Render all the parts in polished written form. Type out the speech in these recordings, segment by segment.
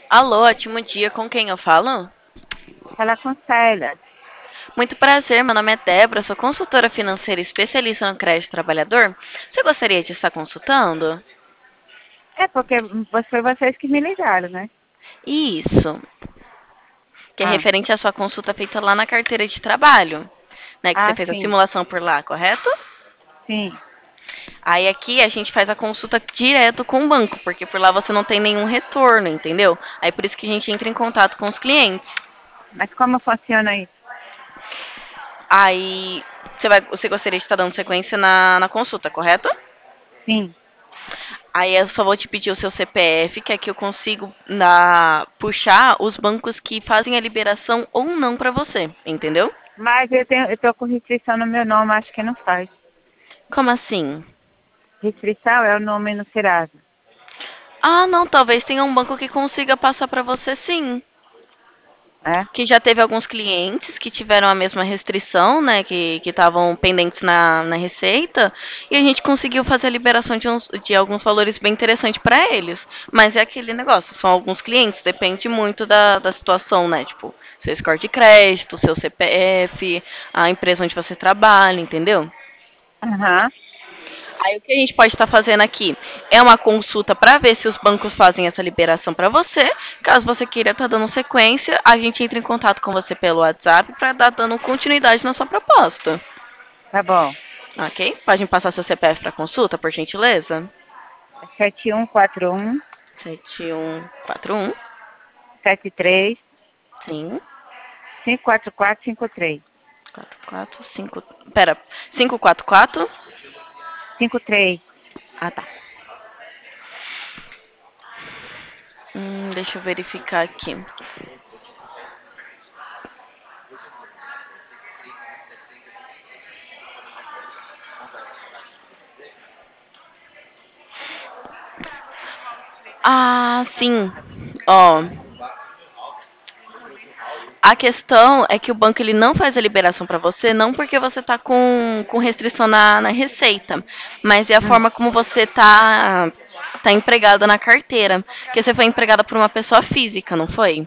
Alô, ótimo dia, com quem eu falo? Fala com Célia. Muito prazer, meu nome é Débora, sou consultora financeira especialista no crédito trabalhador. Você gostaria de estar consultando? É porque foi vocês que me ligaram, né? Isso, que é Ah, referente à sua consulta feita lá na carteira de trabalho, né? Que você fez a sim, simulação por lá, correto? sim. Aí aqui a gente faz a consulta direto com o banco, porque por lá você não tem nenhum retorno, entendeu? Aí por isso que a gente entra em contato com os clientes. Mas como funciona isso? Aí você gostaria de estar dando sequência na consulta, correto? Sim. Aí eu só vou te pedir o seu CPF, que é que eu consigo puxar os bancos que fazem a liberação ou não pra você, entendeu? Mas eu tô com restrição no meu nome, acho que não faz. Como assim? Restrição é o nome no Serasa. Ah, não, talvez tenha um banco que consiga passar pra você sim. É? Que já teve alguns clientes que tiveram a mesma restrição, né? Que estavam pendentes na receita, e a gente conseguiu fazer a liberação de alguns valores bem interessantes para eles. Mas é aquele negócio, são alguns clientes, depende muito da situação, né? Tipo, seu score de crédito, seu CPF, a empresa onde você trabalha, entendeu? Aham. Aí o que a gente pode estar fazendo aqui é uma consulta para ver se os bancos fazem essa liberação para você. Caso você queira estar dando sequência, a gente entra em contato com você pelo WhatsApp para dar dando continuidade na sua proposta. Tá bom. Ok? Pode me passar seu CPF para consulta, por gentileza? É 7141 7141. 73 Sim. 54453. 445. Pera. 544. 53. Ah, tá. Deixa eu verificar aqui. Ah, sim. Ó, a questão é que o banco ele não faz a liberação para você, não porque você está com restrição na receita, mas é a Hum. forma como você tá empregada na carteira. Porque você foi empregada por uma pessoa física, não foi?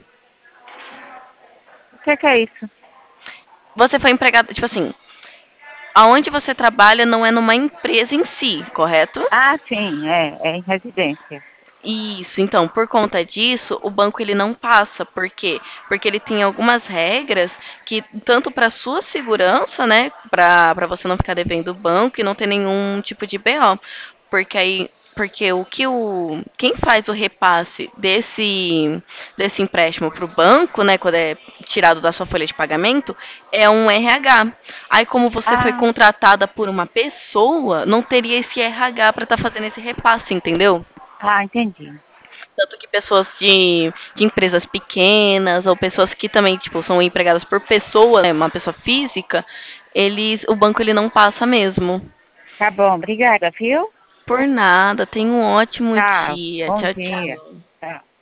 O que é isso? Você foi empregada, tipo assim, aonde você trabalha não é numa empresa em si, correto? Ah, sim, é em residência. Isso, então, por conta disso, o banco ele não passa, por quê? Porque ele tem algumas regras que tanto para sua segurança, né, para você não ficar devendo o banco e não ter nenhum tipo de BO, porque quem faz o repasse desse empréstimo para o banco, né, quando é tirado da sua folha de pagamento, é um RH. Aí como você foi Ah, contratada por uma pessoa, não teria esse RH para estar fazendo esse repasse, entendeu? entendi. Tanto que pessoas de empresas pequenas ou pessoas que também, tipo, são empregadas por pessoa, né, uma pessoa física, o banco ele não passa mesmo. Tá bom, obrigada, viu? Por nada, tenha um ótimo Tchau. dia. Bom Tchau, dia. tchau. Tchau.